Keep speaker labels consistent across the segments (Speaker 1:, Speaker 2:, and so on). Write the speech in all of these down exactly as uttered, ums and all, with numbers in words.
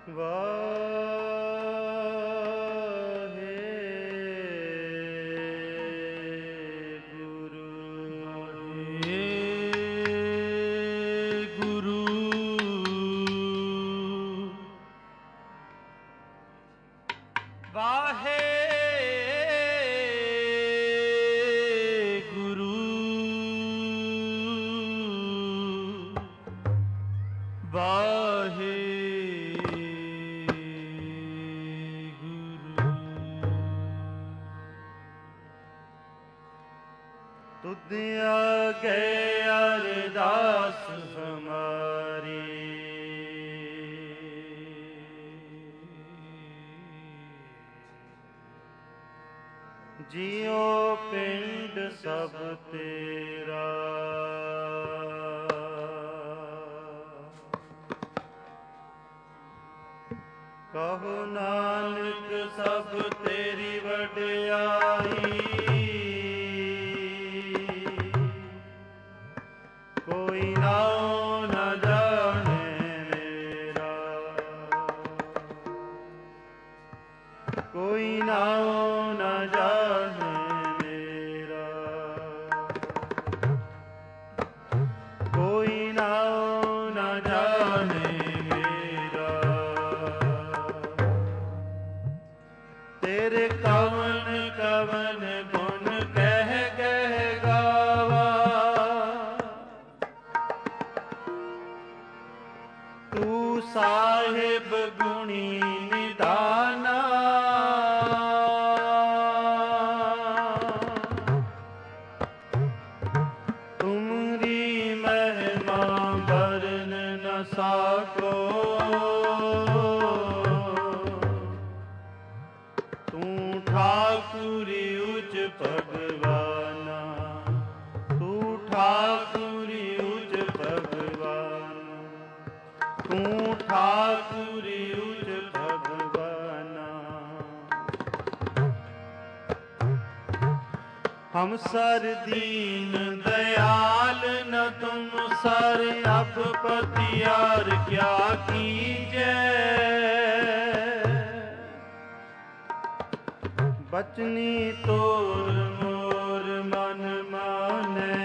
Speaker 1: जियो पिंड सब तेरा, कहो नानक सब तेरी वड्याई। कोई नाम न जाने मेरा, कोई नाम न जाने मेरा, कोई नाम न जाने मेरा। तेरे कवन कवन गुण कह कह गावा, तू साहिब गुणी निदाना। तुमरी महिमा बरन न साको, तू ठाकुरी उच भगवाना, तू ठाकुरी उच भगवाना, तू ठाकुरी उच भगवाना। हम सर दीन दयाल न तुम सर अब पतियार क्या कीजे। बचनी तोर मोर मन माने,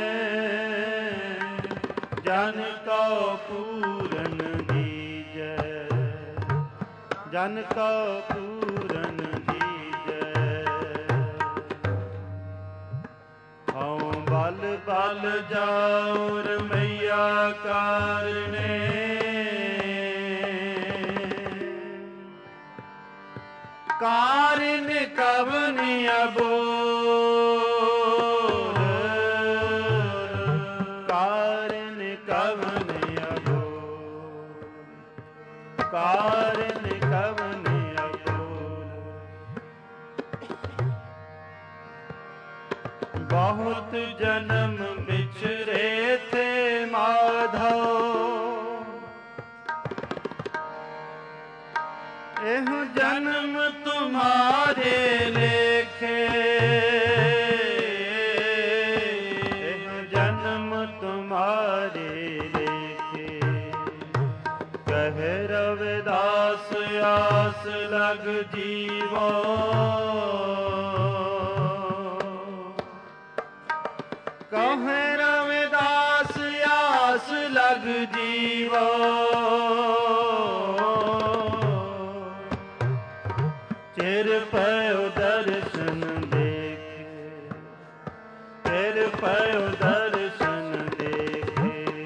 Speaker 1: जन को पूरन दीजै, जन को पूरन दीजै। हऊँ बल बल जाऊर मैया कारणे, कारण कवन अबोध, कारण कवन अबोध, कारण कवन अबोध। बहुत जन्म बिछरे थे माधव, एह जन्म तुम्हारे लेखे, एह जन्म तुम्हारे लेखे। कह रविदास आस लग जीवो, कह रविदास आस लग जीवो। चिर पयो दर्शन देखे, चिर पयो दर्शन देखे।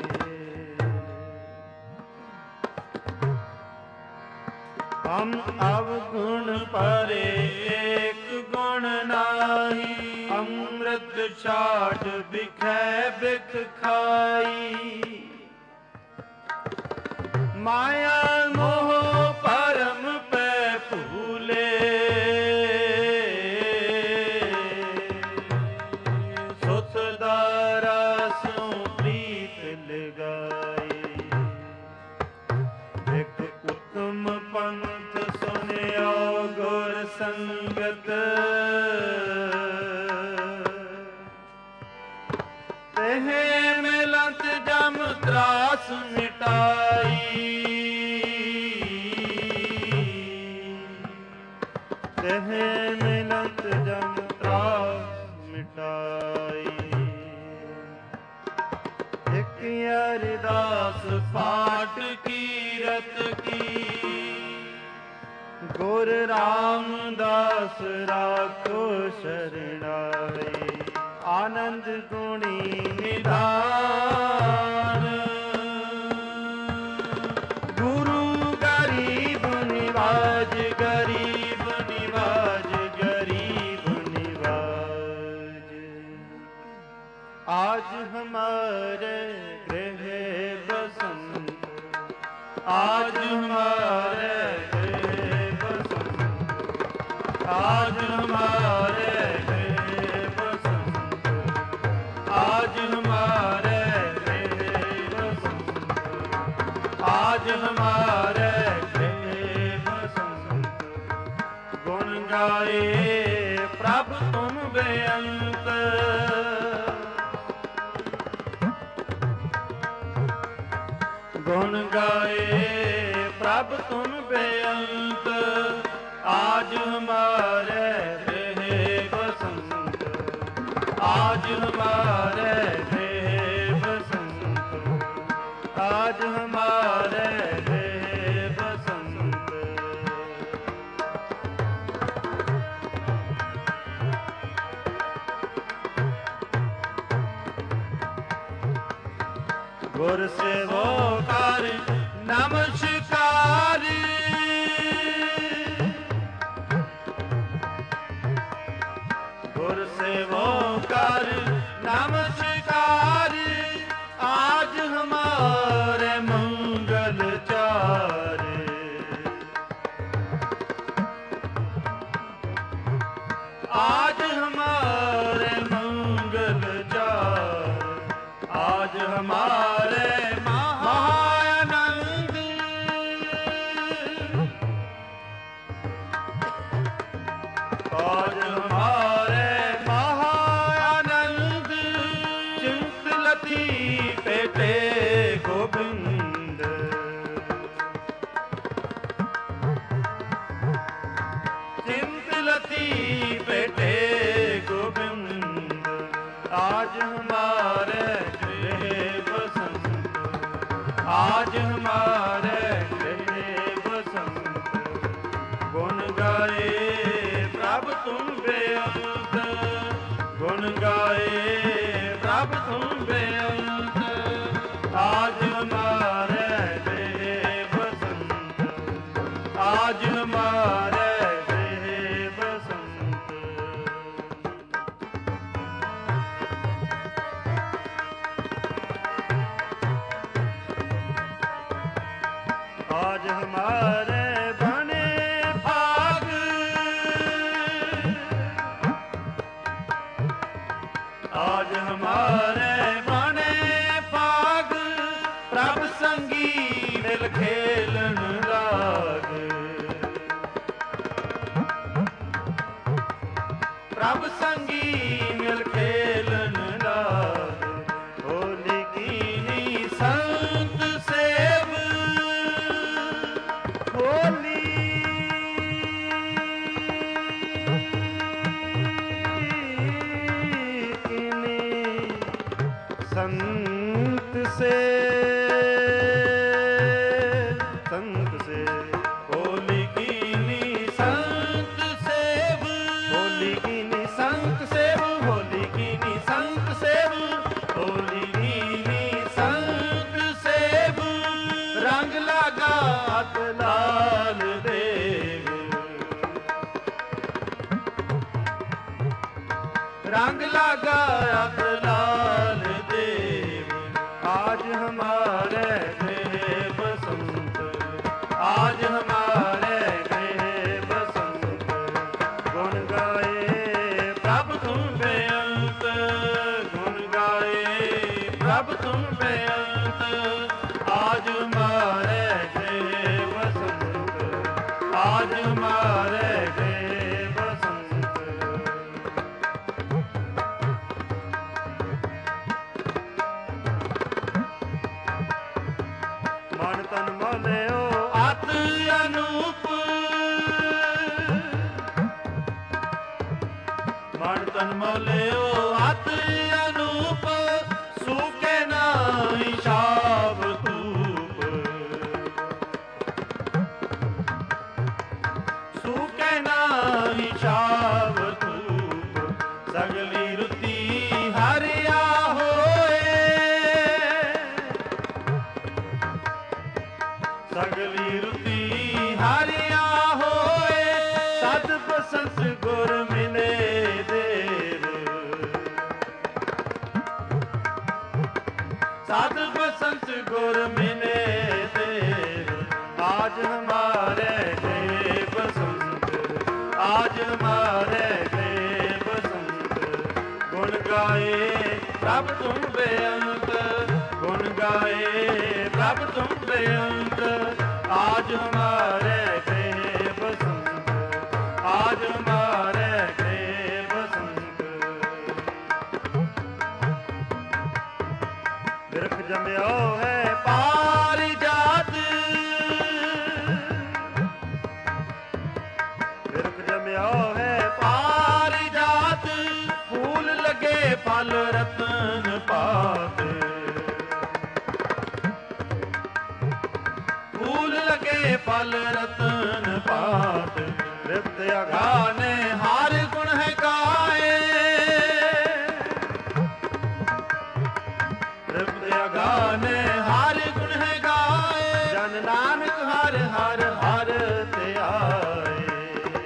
Speaker 1: हम अवगुण परे एक गुण नाही, अमृत छाट बिखै बिख खाई। माया मोह परम पे फूले, सुत दारा सो प्रीत लगाई। एक उत्तम पंथ सुनियो गुर संगत, तेहे मिलत जम त्रास मिटाई। ਰਾਮਦਾਸ ਪਾਠ ਕੀਰਤ ਕੀ। ਗੁਰ ਰਾਮਦਾਸ ਰਾਖੋ ਸ਼ਰਣਾਈ, ਆਨੰਦ ਗੁਣੀ ਨਿਧਾਨ। ਗੁਰੂ ਗਰੀਬ ਨਿਵਾਜ, ਗਰੀਬ ਨਿਵਾਜ, ਗਰੀਬ ਨਿਵਾਜ। आज हमारे गृह बसंत, आज हमारे गृह बसंत, आज हमारे गृह बसंत, आज हमारे गृह बसंत, आज हमारे गृह बसंत। गुण गाए प्रभ तुम बेअंत, गुण गाए प्रभ तुम बेअंत। आज हमारे गृह बसंत, आज हमारे गृह बसंत, आज हमारे गृह बसंत। गुर सेवो कर नमस्कार, गुर सेवो कर नमस्कार। आज हमारे मंगल चार, आज हमारे मंगल चार। आज हमारे महानंद, आज हमारे महानंद। चिंत लथी पेटे गोविंद, चिंत लथी पेटे गोविंद। आज हमारे आज हमारे गृह बसंत। गुण गाए प्रभ तुम बेअंत, गुण गाए प्रभ तुम बेअंत। आज हमारे गृह बसंत, आज हमारे गृह बसंत। आज हमारे बने भाग, आज हमारे बने भाग। प्रभ संगी मिल खेलन लाग, प्रभ संगी मिल खेलन लाग। होली कीनी संत सेव, होली कीनी संत से, संत से। होली कीनी संत सेव, होली कीनी संत सेव, होली कीनी संत सेव, होली कीनी संत सेव। रंग लगा लाल देव, रंग लगा लाल देव। आज हमारे गृह बसंत, आज हमारे गृह बसंत। गुण गाए प्रभ तुम बेअंत, गुण गाए प्रभ तुम बेअंत। आज हमारे गृह बसंत, आज हमारे गृह बसंत। मन तन मलियो अत अनूप, मन तन मलियो अत अनूप। सूखे नाई शाब ਸਗਲੀ ਰੁਤੀ ਹਾਰਿਆ ਹੋਏ, ਸਦ ਬਸੰਤ ਗੁਰ ਮਿਲੇ ਦੇਵ। ਸਦ बसंत गुर मिले देव, आज हमारे गए बसंत, आज हमारे गए बसंत। गुण गाए प्रभ तुम बेअंत, गुण गाए प्रभ तुम बेअंत। आज हमारे गए बसंत, आज हमारे गए बसंत। बिरख जम्यो है पारिजात, बिरख जम्यो है पारिजात। फूल लगे फल रतन पात, फूल लगे फल रतन पात। तृप्त अघाने हार गुण है गाए, गाने हर गुण है गाए। जन नानक हर हर हर ते आए,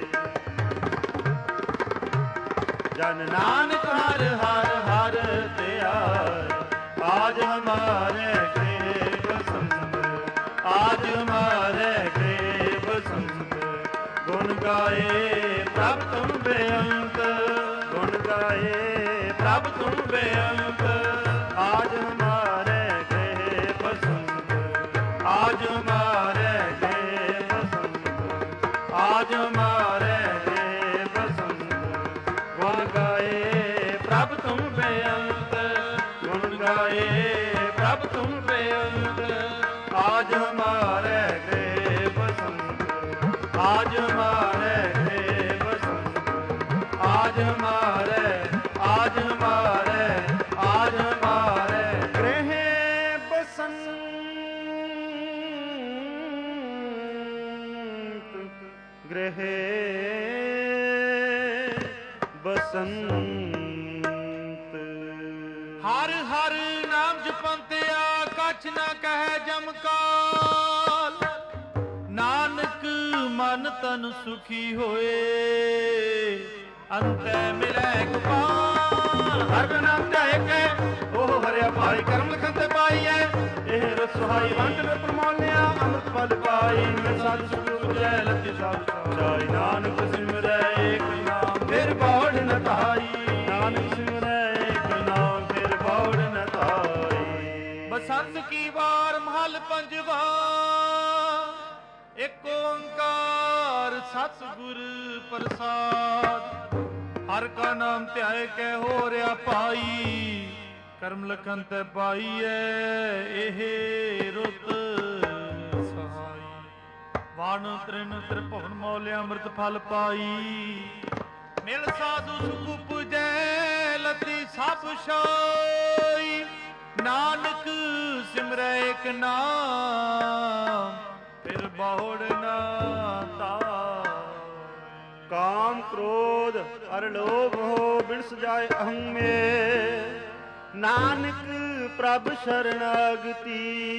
Speaker 1: जन नानक हर हर हर ते आए। आज हमारे गए बसंत, आज हमारे गए बसंत। गुण गाए प्रभ तुम बेअंत, गुण गाए प्रभ तुम बेअंत। आज हमारे गए बसंत, आज हमारे गए बसंत, आज हमारे गए बसंत। गुण गाए प्रभ तुम बेअंत, गुण गाए प्रभ तुम बेअंत। आज हमारे गए बसंत, आज हमारे गए बसंत। आज हमारे, आज हमारे, आज हमारे गृह बसंत, गृह बसंत। हर हर नाम जपंतिया कछ न कहे जमकाल। नानक मन तन सुखी होए, अंत मिले गोपाल। हर नाम ध्याए के ओह हरिया भाई, करम लिखन ते पाई है। एह रस सुहाई वंड में प्रमाण लिया, अमृत पद पाई। मैं साध सुख जय लति साध जाई। नानक सिमरै एक नाम फिर बाढ़ न ताई, नानक सिमरै एक नाम फिर बाढ़ न ताई। बसंत की बार महल पंजवा, एक ओंकार सतगुर प्रसाद। हर का नाम ध्याए कै हो रहा पाई, करम लखन ते पाई है एहे रुत सहाई। वाण तृण त्रिभुवन मौलिया अमृत फल पाई। मिल साधु सुख पुजै लती सब सोई। नानक सिमरै एक नाम फिर बहुड़ ना ताई। काम क्रोध अर लोभ हो बिन सजाए अहं में। नानक प्रभ शरणागति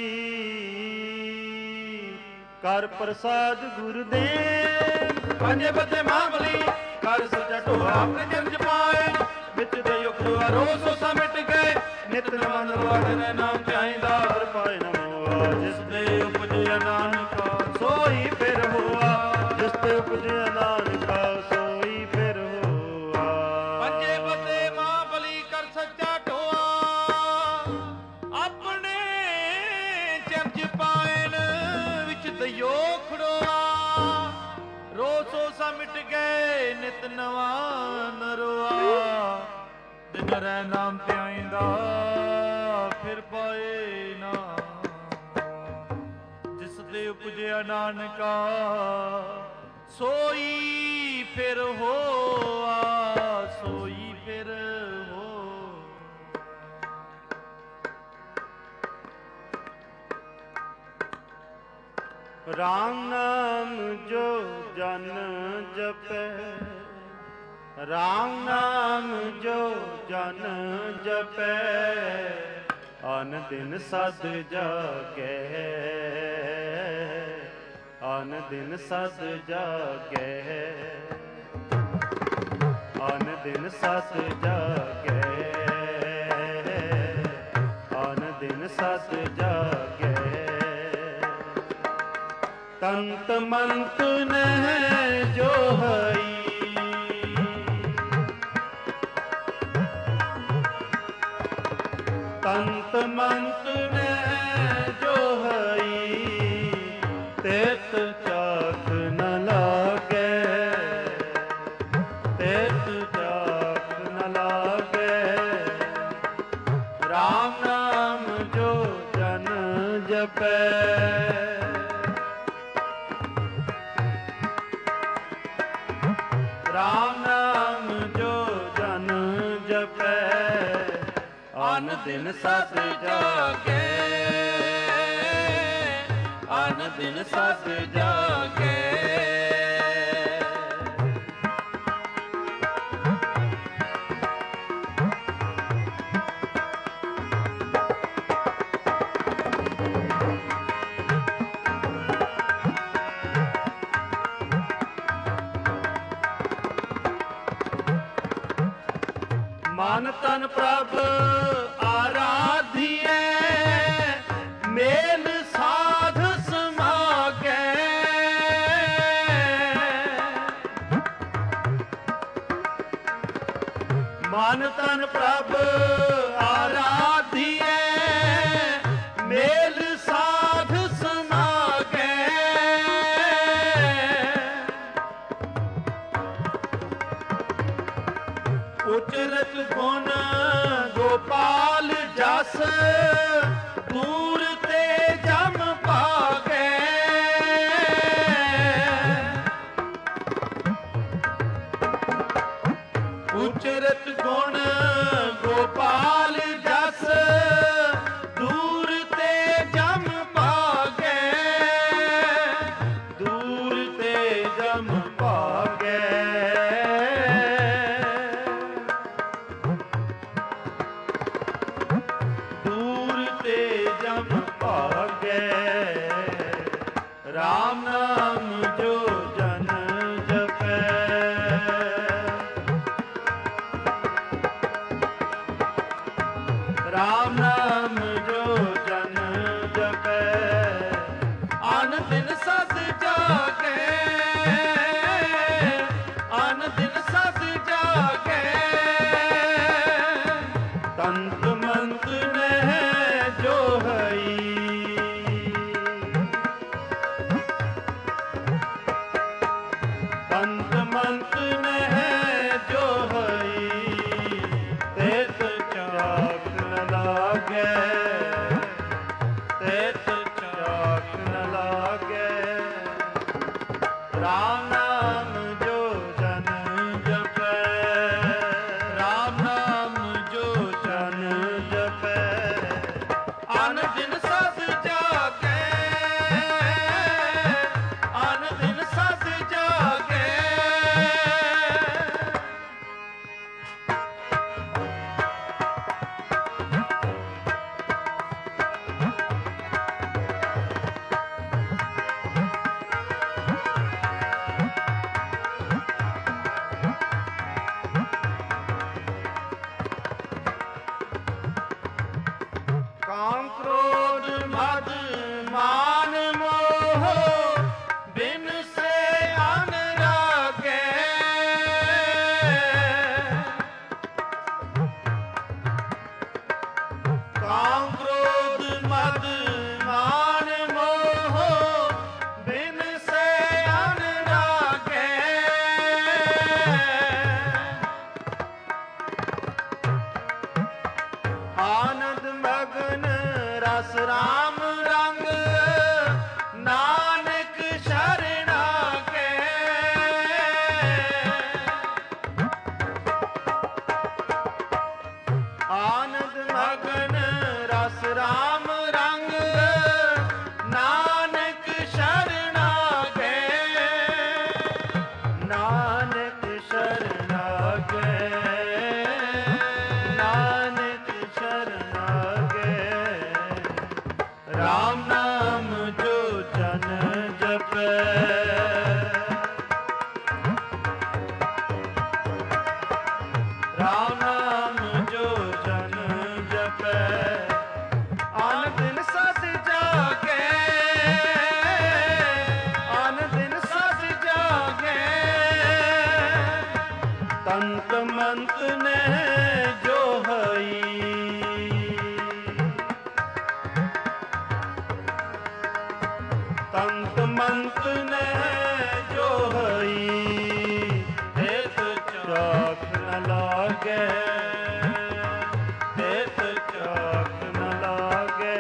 Speaker 1: कर प्रसाद गुरुदेव। पंजे बदे महाबली कर सचा ढोआ अपने जन्म पाए। बिच दे युग रोसो सा मिट गए। नित नमन वादन नाम चाहिदा हर पाए न मोआ। जिस दे उपजया नानका सोई फिर हुआ। जिस दे उपजया नानका सोई फिर हुआ। पंजे बदे महाबली कर सचा ढोआ अपने चमच पाएन। विच दयो खड़ोआ रोसो सा मिट गए। नित नवा नरोआ। दिन रै नाम ध्याइंदा फिर पाए ना। जिस दे उपजया नानका सोई फिर होआ। सोई फिर हो। राम नाम जो जन जपै। राम नाम जो जन जपै। अन दिन सद जागै। ਅਨ ਦਿਨ ਸਦ ਜਾਗੈ, ਅਨ ਦਿਨ ਸਦ ਜਾਗੈ, ਅਨ ਦਿਨ ਸਦ ਜਾਗੈ। ਤੰਤ ਮੰਤ ਨਹਿ ਜੋ ਹਈ, ਤੰਤ ਮੰਤ ਨਹਿ ਜੋ ਹਈ, ਤਿਤ ਚਾਖ ਨ ਲਾਗੈ, ਤਿਤ ਚਾਖ ਨ ਲਾਗੈ। ਰਾਮ ਨਾਮ ਜੋ ਜਨ ਜਪੈ, ਰਾਮ ਨਾਮ ਜੋ ਜਨ ਜਪੈ, ਅਨ ਦਿਨ ਸਦ ਜਾਗੈ, ਅਨ ਦਿਨ ਸਦ ਜਾਗੈ। ਮਨ ਤਨ ਪ੍ਰਭ ਆਰਾਧੀਐ, ਮੇਲ ਸਾਧ ਸਮਾਗੈ। ਮਨ ਤਨ ਪ੍ਰਭ ਆਰਾਧੀਐ, ਮੇਲ ਸਾਧ ਸਮਾਗੈ। ਉਚਰਤ ਗੁਣ ਗੋਪਾਲ ਜਸ, ਦੂਰ ਤੇ ਜਮ ਭਾਗੈ। ਉਚਰਤ ਗੁਣ ਗੋਪਾਲ ਜਸ, ਦੂਰ ਤੇ ਜਮ ਭਾਗੈ, ਦੂਰ ਤੇ ਜਮ ਭਾਗੈ। ਜਮ ਭਾਗੈ, ਰਾਮ ਨਾਮ ਜੋ ਜਨ ਜਪੈ, ਰਾਮ ਨਾਮ ਜੋ ਜਨ ਜਪੈ, ਅਨ ਦਿਨ ਸਦ ਜਾਗੈ, ਅਨ ਦਿਨ ਸਦ ਜਾਗੈ। ਤੰਤ ਮੰਤ ਨਹਿ ਜੋ ਹਈ, ਤੰਤ ਮੰਤ ਨਹਿ ਜੋ ਹਈ, ਤਿਤ ਚਾਖ ਨ ਲਾਗੈ, ਤਿਤ ਚਾਖ ਨ ਲਾਗੈ। ਰਾਮ ਨਾਮ ਜੋ ਜਨ ਜਪੈ, ਰਾਮ ਨਾਮ ਜੋ ਜਨ ਜਪੈ, ਅਨ ਦਿਨ ਸਦ ਜਾਗੈ, ਅਨ ਦਿਨ ਸਦ ਜਾਗੈ। ਤੰਤ ਮੰਤ ਨੇ ਜੋ ਹਈ ਤਿਤ ਚਾਖ ਨ ਲਾਗੈ ਤਿਤ ਚਾਖ ਨ ਲਾਗੈ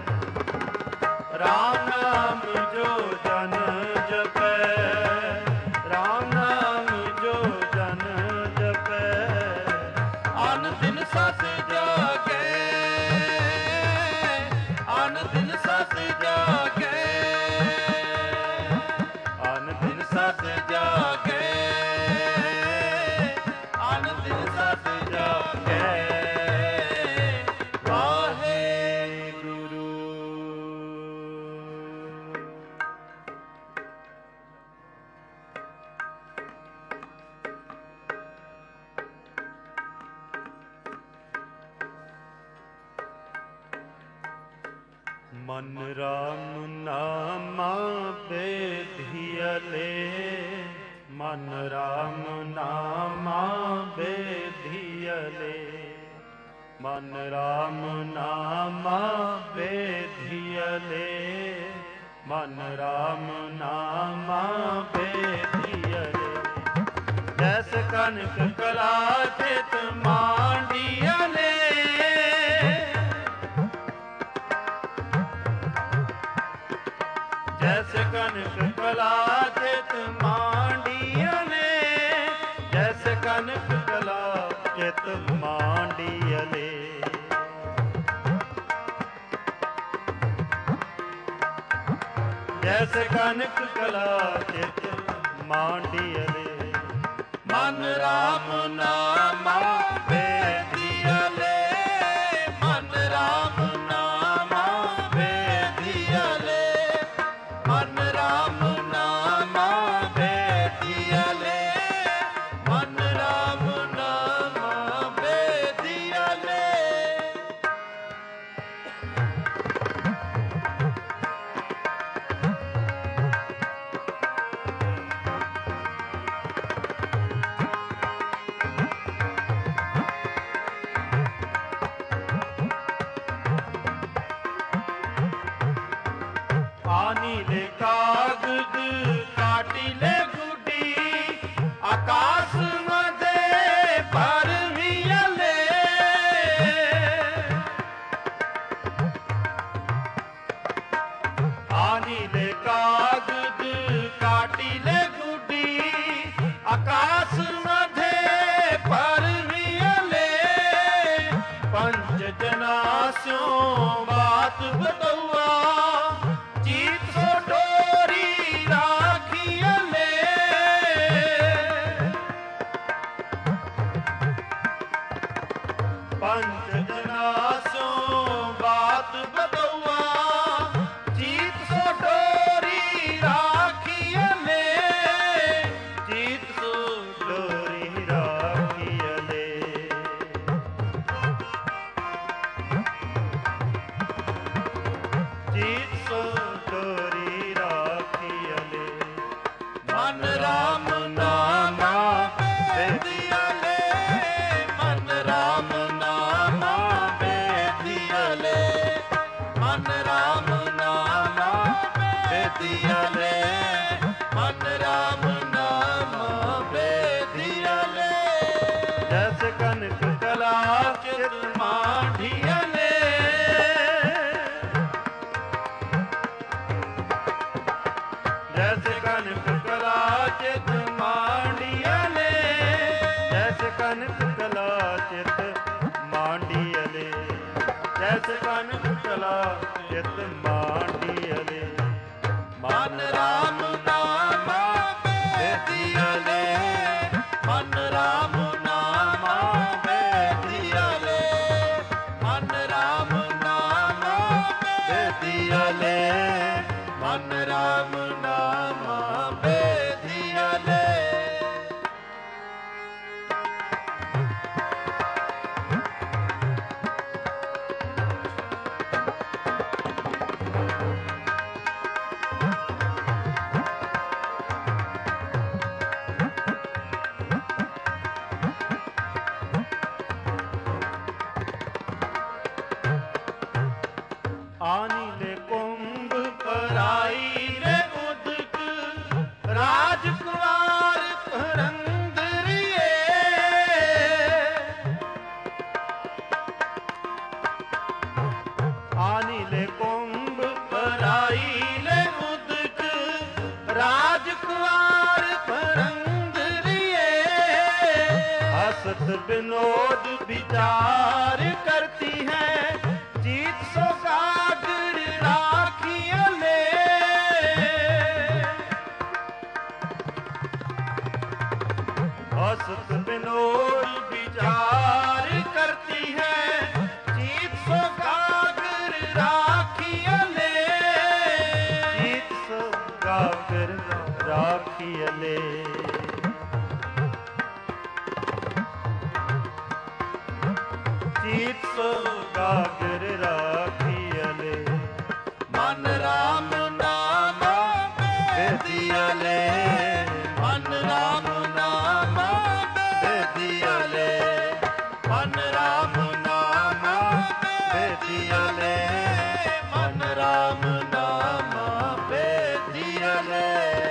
Speaker 1: ਰਾਮ ਨਾਮ ਜੋ ਜਨ ਜਪੈ ਰਾਮ ਨਾਮ ਜੋ ਜਨ ਜਪੈ ਅਨ ਦਿਨ ਸਤ ਜਾਗੈ ਅਨ ਦਿਨ ਸਤ ਜਾਗੈ ਅਨ ਦਿਨ ਸਤ ਜਾਗੈ ਅਨ ਦਿਨ ਸਤ ਜਾਗੈ ਵਾਹਿਗੁਰੂ। ਮਨ ਰਾਮ ਨਾਮਾ ਬੇਧਿਅਲੇ ਮਨ ਰਾਮ ਨਾਮਾ ਬੇਧਿਅਲੇ ਮਨ ਰਾਮ ਨਾਮਾ ਬੇਧਿਅਲੇ ਮਨ ਰਾਮ ਨਾਮਾ ਬੇਧਿਅਲੇ ਜੈਸ ਕਨਕ ਕਲਾ ਚਿਤ ਮਾਂਡੀਅਲੇ ਜੈਸੇ ਕਨਕ ਕਲਾ ਚਿਤ ਮਾਂਡੀਅਲੇ ਜੈਸੇ ਕਨਕ ਕਲਾ ਚਿਤ ਮਾਂਡੀਅਲੇ ਜੈਸੇ ਕਨਕ ਕਲਾ ਚਿਤ ਮਾਂਡੀਅਲੇ ਮਨ ਰਾਮ ਨਾਮਾ ਬੇਧਿਅਲੇ ਮਨ ਰਾਮ ਨਾਮਾ ਬੇਧਿਅਲੇ ਮਨ ਰਾਮ ਨਾਮਾ ਬੇਧਿਅਲੇ ਮਨ ਰਾਮ ਨਾਮਾ ਬੇਧਿਅਲੇ ਆਨੀ ਲੈ ਕਾਗਦ ਕਾਟੀ ਲੈ ਗੁੱਡੀ ਆਕਾਸ਼ ਮਦੇ ਪਰਵੀਅਲੇ ਆਨੀ ਲੈ ਕਾਗਦ ਕਾਟੀ ਲੈ ਗੁੱਡੀ ਆਕਾਸ਼ ਮਦੇ ਪਰਵੀਅਲੇ ਪੰਜ ਜਨਾ ਸਿਓ ਬਾਤ ਬਤਉਆ ਚੀਤ ਸੋ ਡੋਰੀ ਰਾਖੀਅਲੇ ਪੰਜ ਜਨਾ ਸਿਓ ਬਾਤ ਬਤਉਆ ਚੀਤ ਸੋ ਡੋਰੀ ਰਾਖੀਅਲੇ ਚੀਤ ਸੋ ਡੋਰੀ ਰਾਖੀਅਲੇ ਚੀਤ ਸੋ ਡੋਰੀ ਰਾਖੀਅਲੇ ਮਨ ਰਾਮ ਨਾਮਾ ਬੇਧਿਅਲੇ ਮਨ ਰਾਮ ਨਾਮਾ ਬੇਧਿਅਲੇ ਮਨ ਰਾਮ ਨਾਮਾ ਬੇਧਿਅਲੇ ਮਨ ਰਾਮ ਨਾਮਾ ਬੇਧਿਅਲੇ ਜੈਸੇ ਕਨਕ ਕਲਾ ਚਿਤ ਮਾਂਡੀਅਲੇ ਜੈਸੇ ਕਨਕ ਕਲਾ ਚਿਤ ਮਾਂਡੀਅਲੇ ਜੈਸੇ ਕਨਕ ਕਲਾ ਚਿਤ ਮਾਂਡੀਅਲੇ ਜੈਸੇ ਕਨਕ ਕਲਾ ਚਿਤ ਮਾਂਡੀਅਲੇ ਮਨ ਰਾਮ ਨਾਮਾ ਬੇਧਿਅਲੇ ਮਨ ਰਾਮ ਨਾਮਾ ਬੇਧਿਅਲੇ ਮਨ ਰਾਮ ਨਾਮਾ ਬੇਧਿਅਲੇ ਮਨ ਰਾਮ ਨਾਮਾ ਬੇਧਿਅਲੇ ਆਨੀ ਲੈ ਕੁੰਭ ਪਰਾਈ हसत विनोद विचार करती है, जीत सो गागर राखिया ले। हसत विनोद विचार करती है, जीत सो गागर राखिया ले। जीत सो गागर राखिया ले। जीत सो गागर राखिया ले। मन राम नाम बेदिया ले, मन राम नाम बेदिया ले, मन राम नाम बेदिया ले, मन राम नाम बेदिया ले।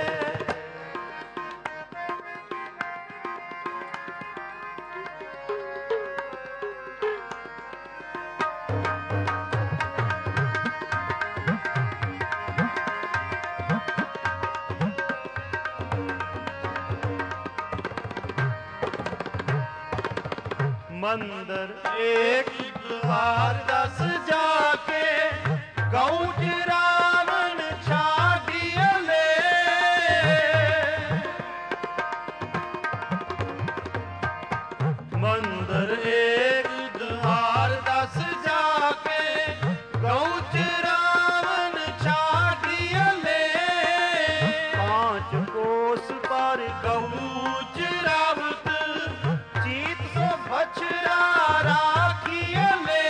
Speaker 1: मंदिर एक द्वार दस जाके, गौच रावण छाड़िया ले। मंदिर एक द्वार दस जाके, गौच रावण छाड़िया ले। पांच कोस पर गौच रावत, जीत सो बछड़ा राखिया ले।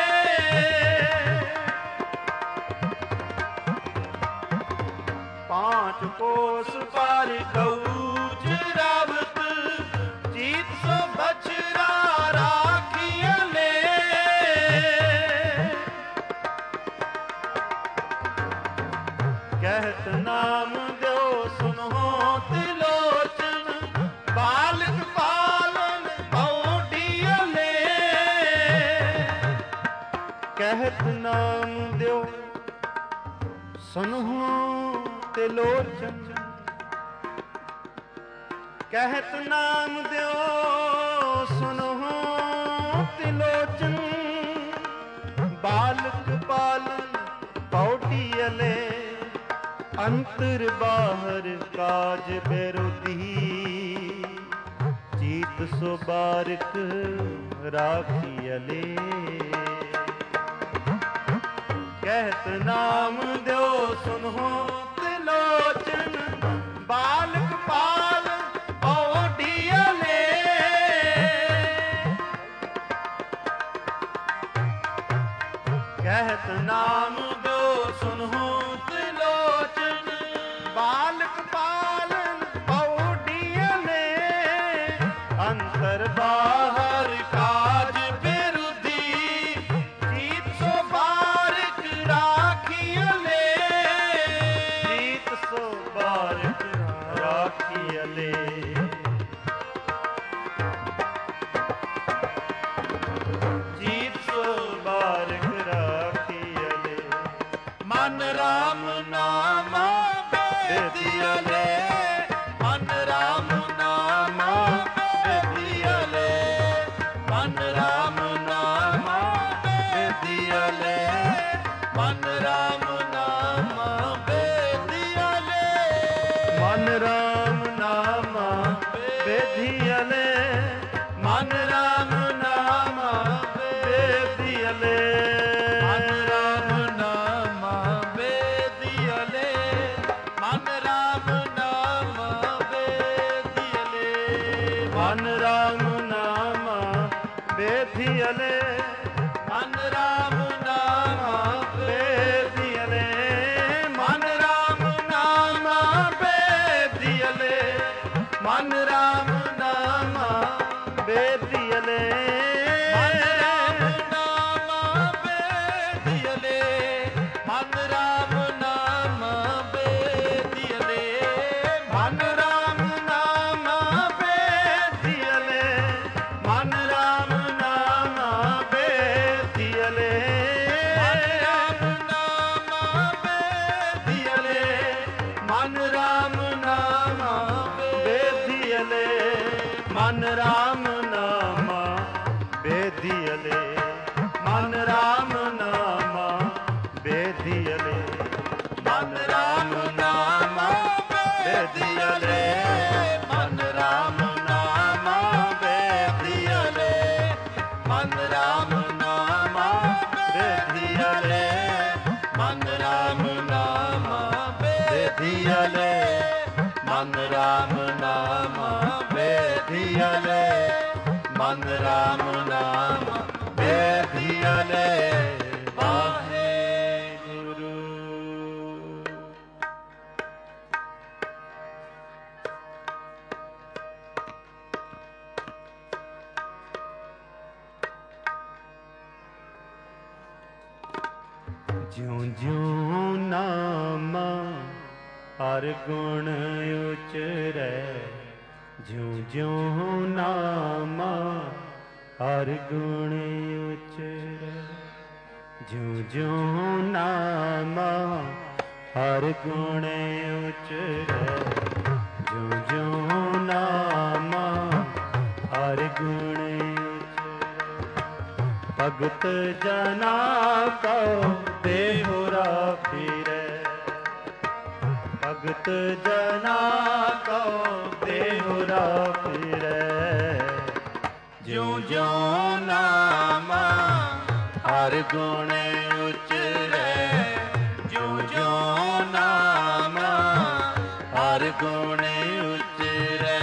Speaker 1: पांच कोस पर गौच रावत, जीत सो बछड़ा राखिया ले। कहत नाम दो सुनो त्रिलोचन, बालक पालन पौड़िया ले। कहत नाम दो सुनहो त्रिलोचन, कहत नाम दो सुनहो त्रिलोचन। बालक पालन पौड़िया ले, अंतर बाहर काज बेरुधी। जीत सो बारिक राखिया ले। कहत नाम दो सुनहो त्रिलोचन, बालक पाल पौड़िया ले। कहत नाम दो सुनहो त्रिलोचन, बालक पालन पौड़िया ले। अंतर बाहर काज बेरुधी, जीत सो बारिक राखिया ले। जीत सो बारिक राखिया ले। जीत सो बारिक राखिया ले। मन राम नाम बेदिया ले, मन राम नाम बेदिया ले, मन राम नाम बेदिया ले, मन राम नाम बेदिया ले। मन राम नाम बेदिया ले, मन राम नाम बेदिया ले। मन राम नाम बेदिया ले, मन राम नाम बेदिया ले। मन राम नाम बेदिया ले, मन राम नाम बेदिया ले। मन राम नाम बेदिया ले, मन राम नाम बेदिया ले। मन राम नाम बेदिया ले, मन राम नाम बेदिया ले। मन राम नाम बेदिया ले, मन राम नाम बेदिया ले। मन राम नाम बेदिया ले, मन राम नाम ਬੇਦੀਅਲੇ ਮਨ ਰਾਮ ਨਾਮਾ ਬੇਦੀਅਲੇ ਮਨ ਰਾਮ ਨਾਮਾ ਬੇਦੀਅਲੇ ਮਨ ਰਾਮ ਨਾਮਾ ਬੇਦੀਅਲੇ ਮਨ ਰਾਮ ਨਾਮਾ ਬੇਦੀਅਲੇ ਮਨ ਰਾਮ ਨਾਮਾ ਬੇਦੀਅਲੇ ਵਾਹਿਗੁਰੂ। ਜਿਉ ਜਿਉ ਨਾਮ ਹਰ ਗੁਣ ਉਚਰੈ ਜਿਉ ਜਿਉ ਨਾਮ ਹਰ ਗੁਣ ਉਚਰੈ ਜਿਉ ਜਿਉ ਨਾਮ ਹਰ ਗੁਣ ਉਚਰੈ ਜਿਉ ਜਿਉ ਨਾਮ ਹਰ ਗੁਣ ਭਗਤ ਜਨਾ ਕਉ ਦੇਹੁਰਾ ਫਿਰੈ ਭਗਤ ਜਨਾ ਕਉ ਦੇਹੁਰਾ ਫਿਰੈ ਜਿਉ ਜਿਉ ਨਾਮ ਹਰ ਗੁਣ ਉਚਰੈ ਜਿਉ ਜਿਉ ਨਾਮ ਹਰ ਗੁਣ ਉਚਰੈ।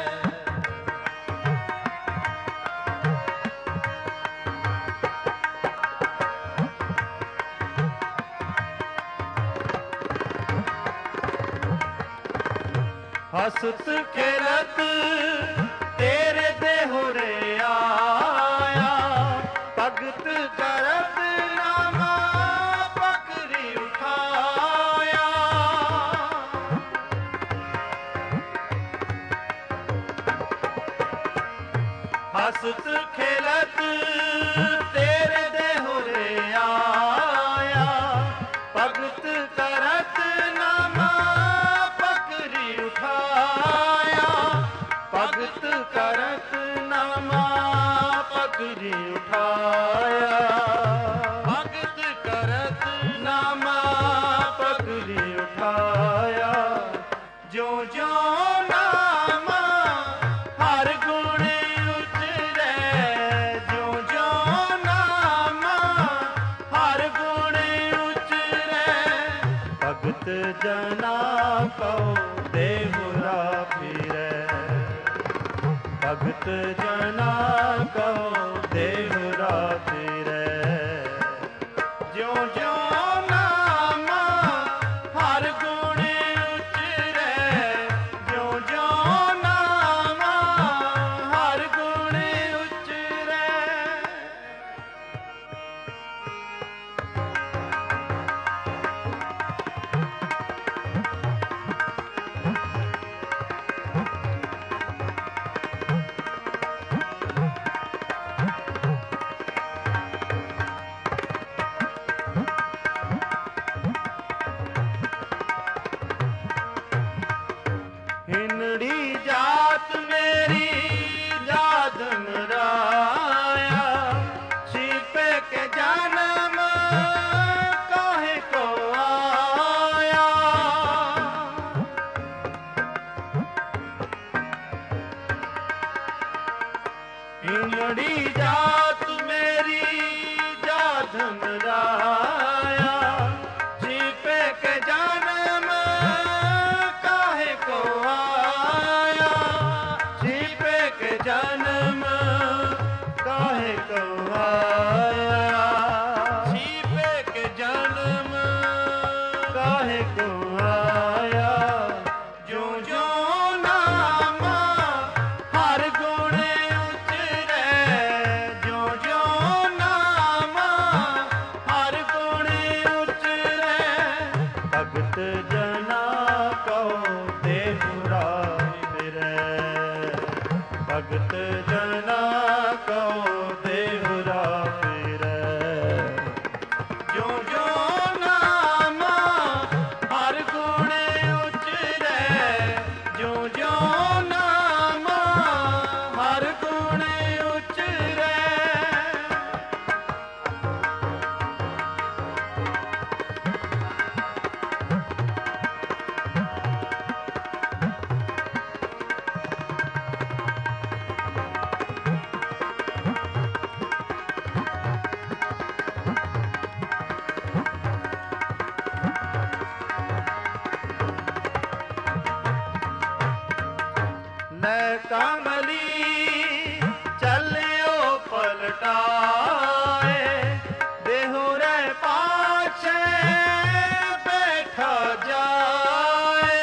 Speaker 1: ਹਸਤ ਖੇਲਤ ਤੇਰੇ ਦੇਹੁਰੇ ਆਇਆ ਭਗਤ ਕਰਤ ਨਾਮਾ ਪਕੜੀ ਉਠਾਇਆ ਹਸਤ ਖੇਲਤ ਤੇਰੇ ਦੇਹੁਰੇ ਆਇਆ ਭਗਤ ਕਰਤ ਨਾਮਾ ਭਗਤ ਕਰਤ ਨਾਮਾ ਪਕੜੀ ਉਠਾਇਆ ਭਗਤ ਕਰਤ ਨਾਮਾ ਪਕੜੀ ਉਠਾਇਆ ਜਿਉ ਜਿਉ ਨਾਮਾ ਹਰ ਗੁਣ ਉਚਰੈ ਜਿਉ ਜਿਉ ਨਾਮਾ ਹਰ ਗੁਣ ਉਚਰੈ ਭਗਤ ਜਨਾ ਕਉ ਦੇਹੁਰਾ ਫਿਰੈ ਭਗਤ ਜਨਾ ਕਉ ਦੇਹੁਰਾ ਫਿਰੈ ਜਿਉ ਜਿਉ ਨਾਮ ਹਰ ਗੁਣ ਉਚਰੈ ਜਿਉ ਜਿਉ ਨਾਮ ਹਰ ਗੁਣ ਉਚਰੈ। ਹਿਨੜੀ ਜਾਤ ਮੇਰੀ ਜਾਤ ਮਰਾਇਆ ਛਿਪੇ ਕੇ ਜਨਮ ਕਾਹੇ ਕੋ ਆਇਆ ਹਿਨੜੀ ਜਾਤ ਮੇਰੀ ਜਾਤ ਮਰਾਇਆ ਛਿਪੇ ਕੇ ਜਨਮ ਕਾਹੇ ਕੋ ਆਇਆ ਛਿਪੇ ਕੇ ਜਨਮ ਕਾਹੇ ਕੋ ਆਇਆ ਛਿਪੇ ਕੇ ਜਨਮ ਕਾਹੇ ਕੋ ਆਇਆ ਜਿਉ ਜਿਉ ਨਾਮ ਹਰ ਗੁਣ ਉਚਰੈ ਜਿਉ ਜਿਉ ਨਾਮ ਹਰ ਗੁਣ ਉਚਰੈ ਭਗਤ ਜਨਾ ਕਉ ਦੇਹੁਰਾ ਫਿਰੈ ਭਗਤ ਜਨਾ ਕਉ ਦੇਹੁਰਾ ਫਿਰੈ ਜਿਉ ਜਿਉ ਨਾਮ ਹਰ ਗੁਣ ਉਚਰੈ ਜਿਉ ਜਿਉ ਨਾਮ ਹਰ ਗੁਣ ਉਚਰੈ। ਕਮਲੀ ਚੱਲਿਓ ਪਲਟਾਏ, ਦੇਹੁ ਰਹਿ ਪਾਛੇ ਬੈਠਾ ਜਾਏ।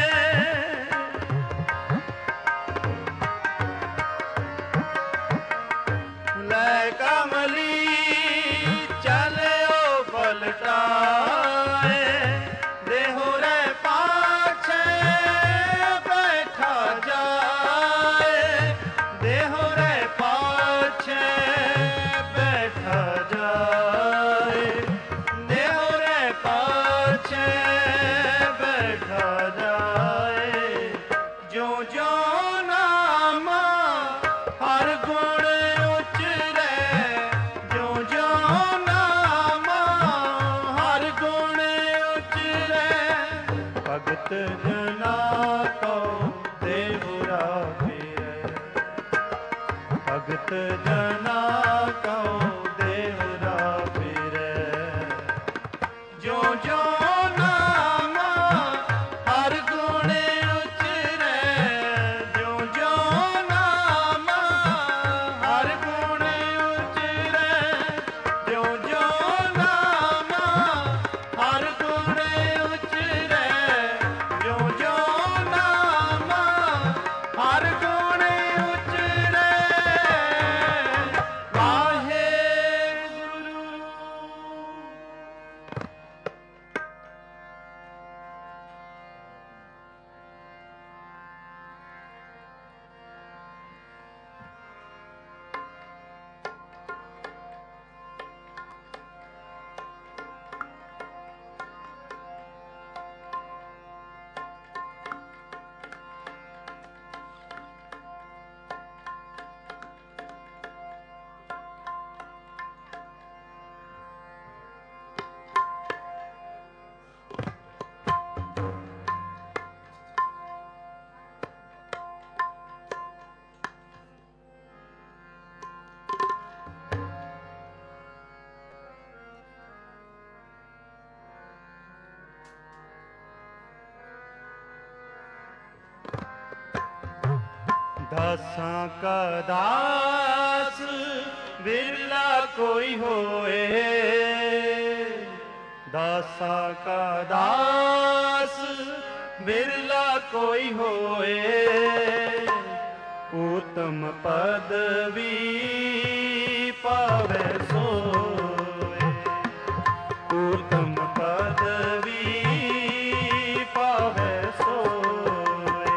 Speaker 1: ਲੈ ਕਮਲੀ ਚੱਲਿਓ ਪਲਟਾਏ, ਦੇਹੁ ਰਹਿ ਪਾਛੇ ਬੈਠਾ ਜਾਏ, ਦੇਹੁ ਰਹਿ ਪਾਛੇ ਬੈਠਾ ਜਾਏ, ਦੇਹੁ ਰਹਿ ਪਾਛੇ ਬੈਠਾ ਜਾਏ। ਜੋ ਜੋ ਨਾਮ ਹਰ ਗੁਣ ਉਚਰੈ, ਜੋ ਜੋ ਨਾਮ ਹਰ ਗੁਣ ਉਚਰੈ, ਭਗਤ ਜਨਾ ਕੋ ਦੇਹੁਰਾ ਫਿਰੈ, ਭਗਤ ਜਨਾ ਕੋ ਦੇਹੁਰਾ ਫਿਰੈ। ਜੋ ਜੋ ਨਾਮ ਹਰ ਗੁਣ ਉਚਰੈ, ਜੋ ਜੋ ਨਾਮ ਹਰ ਗੁਣ ਉਚਰੈ, ਜੋ ਜੋ ਨਾਮ ਹਰ ਗੁਣ ਉਚਰੈ, ਜੋ ਜੋ ਨਾਮ ਹਰ ਗੁਣ ਉਚਰੈ। ਵਾਹਿਗੁਰੂ। ਦਾਸਾਂ ਕਾ ਦਾਸ ਵਿਰਲਾ ਕੋਈ ਹੋਏ, ਦਾਸਾਂ ਕਾ ਦਾਸ ਵਿਰਲਾ ਕੋਈ ਹੋਏ, ਉਤਮ ਪਦਵੀ ਪਾਵੇ ਸੋਏ, ਉਤਮ ਪਦਵੀ ਪਾਵੇ ਸੋਏ।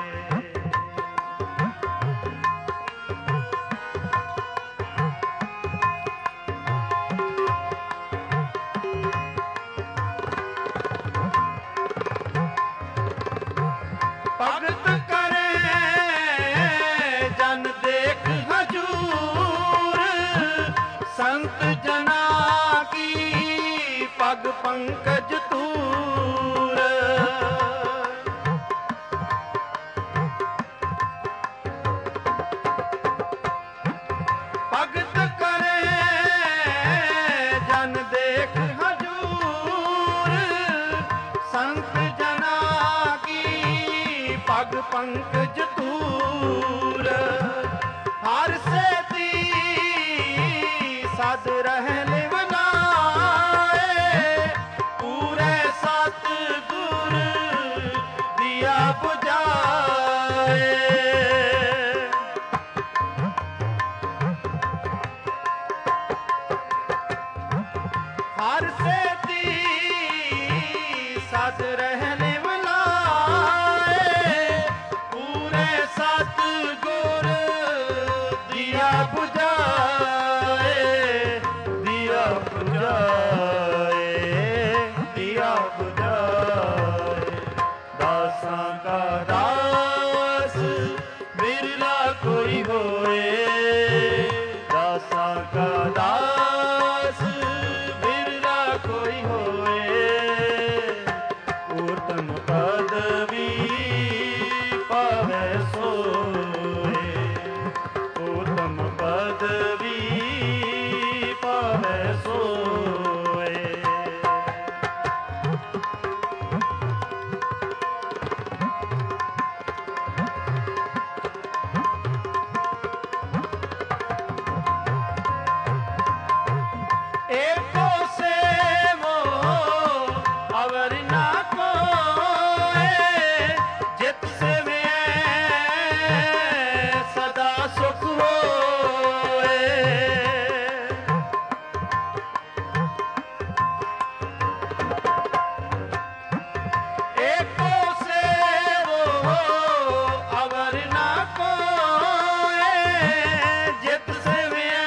Speaker 1: ਭਗਤ ਕਰੇ ਜਨ ਦੇਖ ਹਜੂਰ, ਸੰਤ ਜਨਾ ਕੀ ਪਗ ਪੰਕਜ ਤੂਰ। ਭਗਤ ਕਰੇ ਜਨ ਦੇਖ ਹਜੂਰ, ਸੰਤ ਜਨਾ ਕੀ ਪਗ ਪੰਕਜ ਤੂਰ। ਹਰ ਸੇਤੀ ਸਦ ਰਹਿ ਲਿਵਲਾਏ, ਪੂਰੇ ਸਤ ਗੁਰ ਦਿਆ 부ਝਾਏ। ਹਰ ਸੇਤੀ ਸਦ ਰਹਿ ਲਿਵਲਾਏ, ਪੂਰੇ ਸਤ ਗੁਰ ਦਿਆ 부ਝਾਏ, ਦਿਆ 부ਝਾਏ, ਦਿਆ 부ਝਾਏ। ਦਾਸਾਂ ਕਾ एको सेवो अवर ना कोए, जित सेविए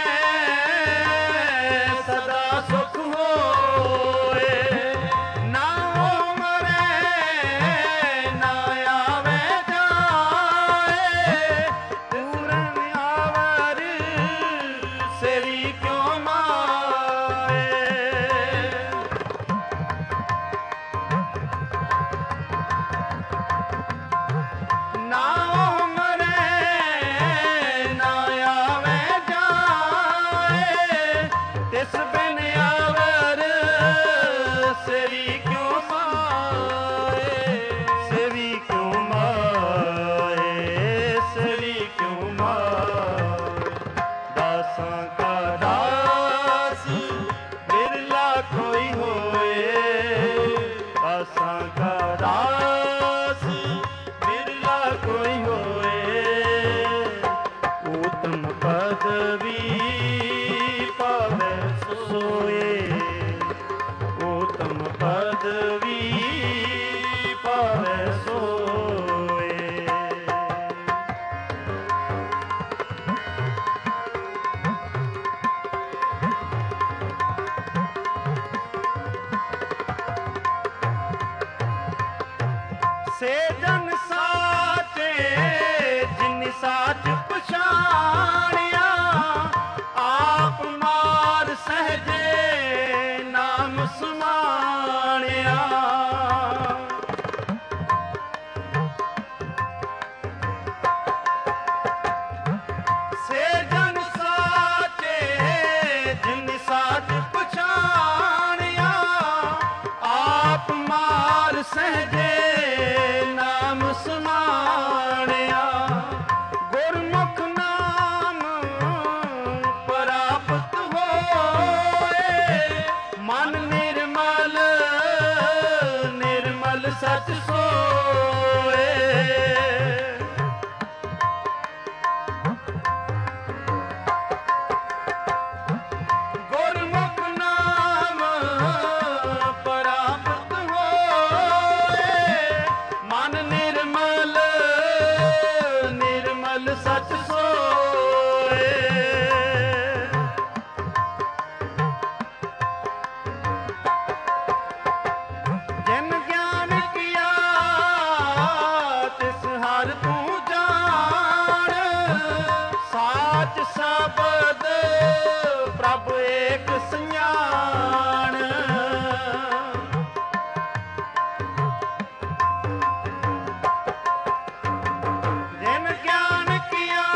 Speaker 1: सदा सुख होए। ना मरे ना आवे जाए, पूरन आवर सेवी क्यों माए। ना मरे ना आवे जाए, तिस बिन आवर सेवी क्यों माए। सेवी क्यों माए, सेवी क्यों माए। दासां का दास बिरला कोई होए, दासां का दास बिरला कोई होए। उत्तम पदवी पावे सोए, उत्तम पदवी पावे सोए। से जन साचे जिन साच पछाणिया, आप मार सहजे नाम सुनाणिया। से जन साचे जिन साच पछाणिया, आप मार सहजे नाम सुनाणिया। गुरमुख नाम प्राप्त होए, मन निर्मल निर्मल सच सोए। गुरमुख नाम प्राप्त होए, मन निर्मल निर्मल सच सोए। जिन ज्ञान किया तिस हर तू जान, साच शब्द प्रभ एक सियाण। जिन ज्ञान किया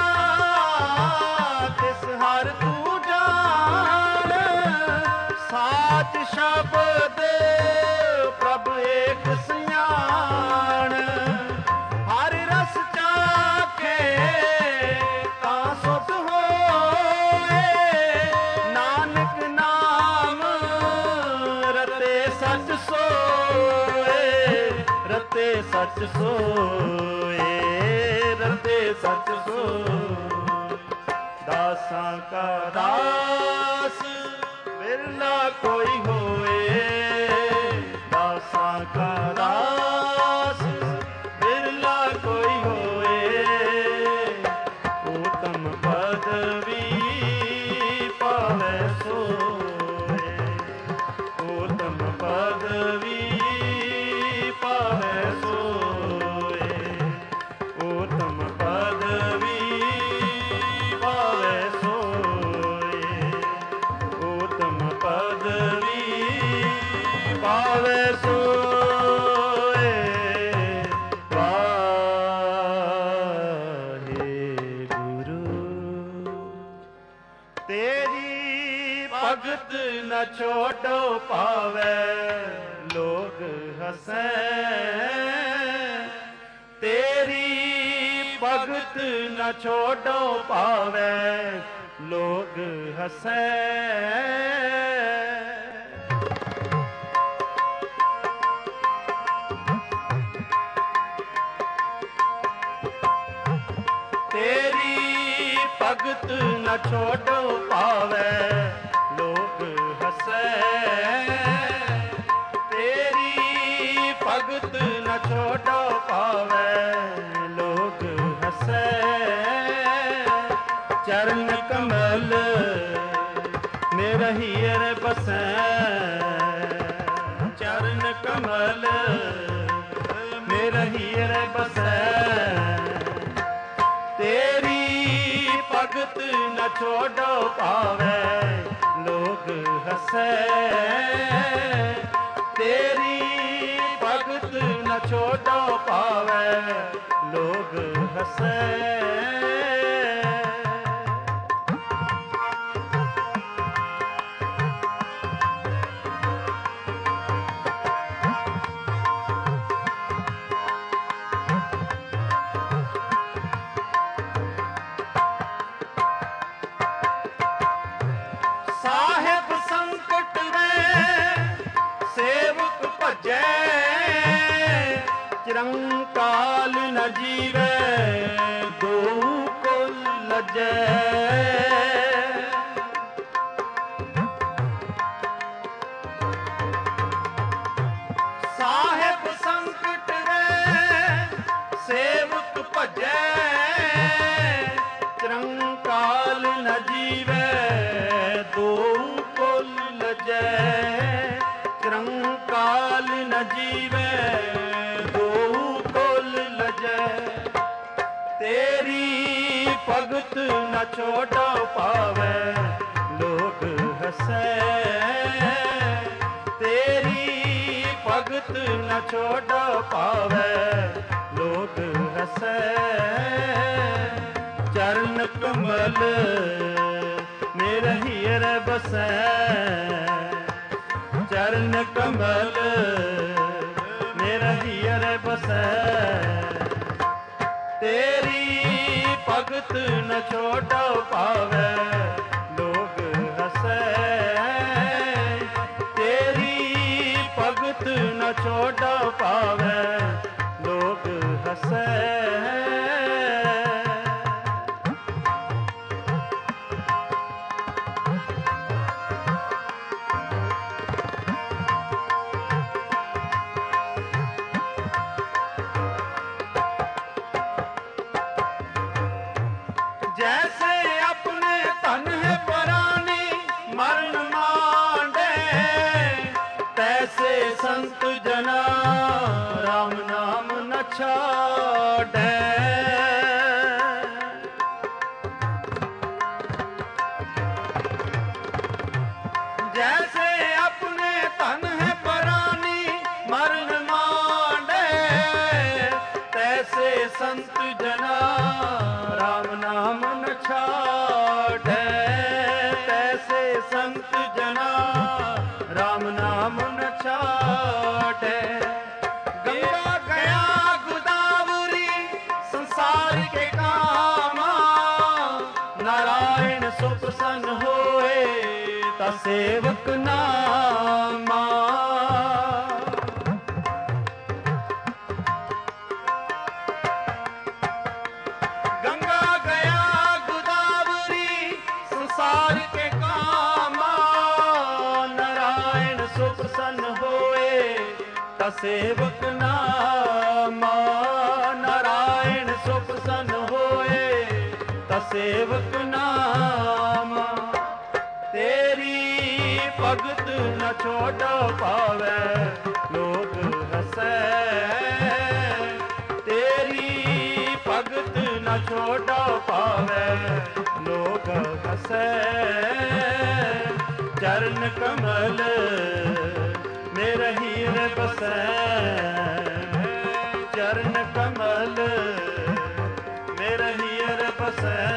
Speaker 1: तिस हर तू जान, साच शब्द प्रभ एक सियाण। हर रस चाखे तां सुध होए, नानक नाम रते सच सोए। रते सच सोए, रते सच सोए। दासां का दास बिरला कोई होए, दासां का दास बिरला कोई होए। उत्तम पदवी पावे सोए, उत्तम पदवी पावे सोए। उत्तम पदवी पावे सोए, उत्तम पदवी पावे सोए। वाहेगुरु तेरी भगत न छोड़ो पावे, लोग हंसे। तेरी भगत न छोड़ो पावे, लोग हंसे। भगत न छोड़ो पावे लोग हंसे, तेरी भगत न ਛੋਡੋ ਪਾਵੇ ਲੋਗ ਹਸੈ ਚਰਨ ਕਮਲ ਮੇਰਾ ਹੀਰ ਬਸੈ ਚਰਨ ਕਮਲ ਮੇਰਾ ਹੀਰ ਬਸੈ ਤੇਰੀ ਭਗਤ ਨ ਛੋਡੋ ਪਾਵੇ ਲੋਗ ਹਸੈ ਤੇਰੀ ਭਗਤ ਨ ਛੋਡੋ ਪਾਵੇ ਲੋਗ ਹਸੈ ਚਿਰੰਕਾਲ ਨ ਜੀਵੇ ਦੋ ਕੁਲ ਲਜੈ ਸਾਹਿਬ ਸੰਕਟ ਰੇ ਸੇਵਕ ਭਜੈ ਚਿਰੰਕਾਲ ਨ ਜੀਵੇ ਦੋ ਕੁਲ ਲਜੈ ਚਿਰੰਕਾਲ ਨ ਜੀਵੇ ਤੇਰੀ ਭਗਤ ਨ ਛੋਡੋ ਪਾਵੇ ਲੋਗ ਹਸੈ ਤੇਰੀ ਭਗਤ ਨ ਛੋਡੋ ਪਾਵੇ ਲੋਗ ਹਸੈ ਚਰਨ ਕਮਲ ਮੇਰਾ ਹੀਰ ਬਸੈ ਚਰਨ ਕਮਲ ਮੇਰਾ ਹੀਰ ਬਸੈ ਤੇਰੀ ਭਗਤ ਨ ਛੋਡੋ ਪਾਵੇ ਲੋਗ ਹਸੈ ਤੇਰੀ ਭਗਤ ਨ ਛੋਡੋ ਪਾਵੇ ਲੋਗ ਹਸੈ ਜੈਸੇ ਆਪਣੇ ਧਨ ਹੈ ਪਰਾਨੀ ਮਰਨ ਮਾਂਡੇ ਤੈਸੇ ਸੰਤ ਜਨਾ ਰਾਮ ਨਾਮ ਨ ਛਾੜੈ ਜੈਸੇ ਆਪਣੇ ਧਨ ਹੈ ਪਰਾਨੀ ਮਰਨ ਮਾਂਡੇ ਤੈਸੇ ਸੰਤ ਜਨਾ ਨਾਮ ਨ ਛਾੜੈ ਤੈਸੇ ਸੰਤ ਜਨਾ ਰਾਮ ਨਾਮ ਨ ਛਾੜੈ ਗੰਗਾ ਗਿਆ ਗੁਦਾਵਰੀ ਸੰਸਾਰ ਕੇ ਕਾਮਾ ਨਾਰਾਇਣ ਸੋ ਪ੍ਰਸੰਨ ਹੋਏ ਤਾ ਸੇਵਕ ਨਾਮਾ ਸੰਸਾਰ ਕੇ ਕਾਮਾ ਨਾਰਾਇਣ ਸੋ ਪ੍ਰਸੰਨ ਹੋਏ ਤਾ ਸੇਵਕ ਨਾਮਾ ਨਾਰਾਇਣ ਸੋ ਪ੍ਰਸੰਨ ਹੋਏ ਤਾ ਸੇਵਕ ਨਾਮਾ ਤੇਰੀ ਭਗਤ ਨ ਛੋਡੋ ਪਾਵੇ ਲੋਗ ਹਸੈ ਤੇਰੀ ਭਗਤ ਨ ਛੋਡੋ ਪਾਵੇ ਲੋਗ ਹਸੈ ਚਰਨ ਕਮਲ ਮੇਰਾ ਹੀਰ ਬਸੈ ਚਰਨ ਕਮਲ ਮੇਰਾ ਹੀਰ ਬਸੈ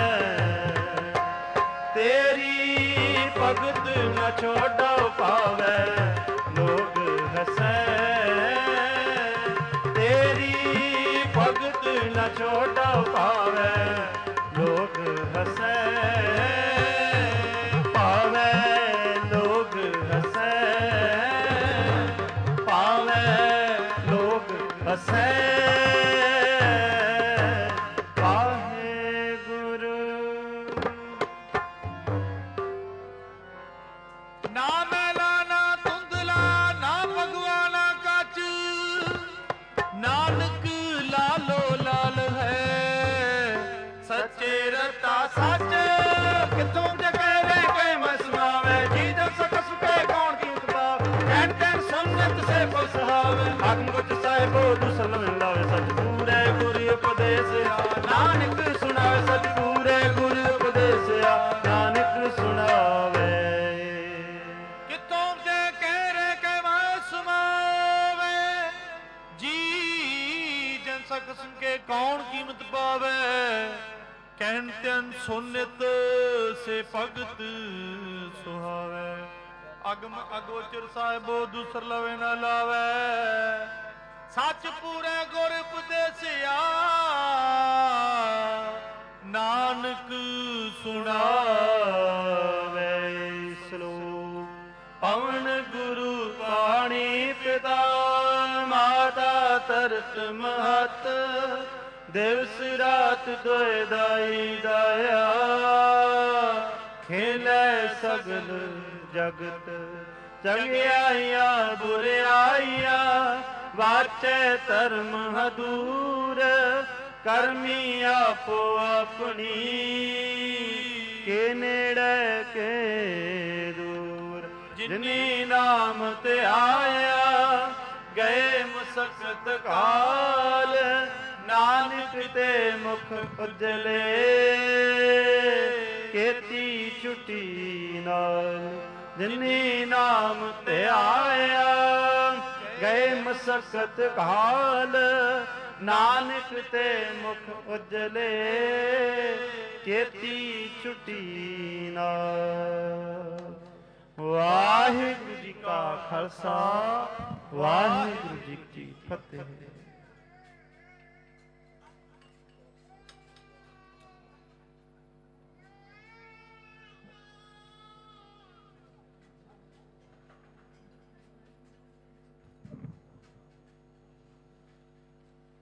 Speaker 1: ਤੇਰੀ ਭਗਤ ਨ ਛੋਡੋ ਪਾਵੇ ਲੋਗ ਹਸੈ ਤੇਰੀ ਭਗਤ ਨ ਛੋਡੋ ਪਾਵੇ ਲੋਗ ਹਸੈ ਪਾਵੇ ਲੋਗ ਹਸੈ ਪਾਵੇ ਲੋਗ ਹਸੈ ਵਾਹਿਗੁਰੂ ਨਾ ਮੈਲਾ ਨਾ ਧੁੰਦਲਾ ਨਾ ਭਗਵਾਨਾ ਕੱਚ ਨਾ ਸਕ ਸੰਕੇ ਕੌਣ ਕੀਮਤ ਪਾਵੇ। ਕਹਿਣ ਤਿਨ ਸੋਨਿਤ ਸੇ ਭਗਤ ਸੁਹਾਵੇ। ਅਗਮ ਅਗੋਚਰ ਸਾਹਿਬੋ ਦੂਸਰ ਲਵੇ ਨਾ ਲਾਵੇ। ਸੱਚ ਪੂਰੇ ਗੁਰ ਉਪਦੇਸਿਆ ਨਾਨਕ ਸੁਣਾਵੇ। ਸਲੋਕ ਪਵਨ ਗੁਰੂ ਪਾਣੀ ਪਿਤਾ ਮਾਤਾ ਤਰਤ ਮਹਤ। ਦਿਵਸ ਰਾਤ ਦੋਇ ਦਾਈ ਦਾਇਆ ਖੇਲੇ ਸਗਲ ਜਗਤ। ਚੰਗਿਆਈਆਂ ਬੁਰਿਆਈਆਂ ਵਾਚੈ ਧਰਮ ਹਦੂਰ। ਕਰਮੀ ਆਪੋ ਆਪਣੀ ਕੇ ਨੇੜੇ ਕੇ ਦੂਰ। ਜਿਨੀ ਨਾਮ ਤੇ ਆਇਆ ਗਏ ਮੁਸਕਤ ਕਾਲ। ਨਾਨਕ ਤੇ ਮੁਖ ਉਜਲੇ ਕੀਤੀ ਛੁਟੀ ਨਾਲ। ਜਿਨੀ ਨਾਮ ਤੇ ਆਇਆ ਗਏ ਮੁਸਕਤ ਕਾਲ। ਨਾਨਕ ਤੇ ਮੁਖ ਉਜਲੇ ਕੀਤੀ ਛੁਟੀ ਨਾਲ। ਵਾਹਿਗੁਰੂ ਜੀ ਕਾ ਖਾਲਸਾ ਵਾਹਿਗੁਰੂ ਜੀ ਕੀ ਫਤਿਹ।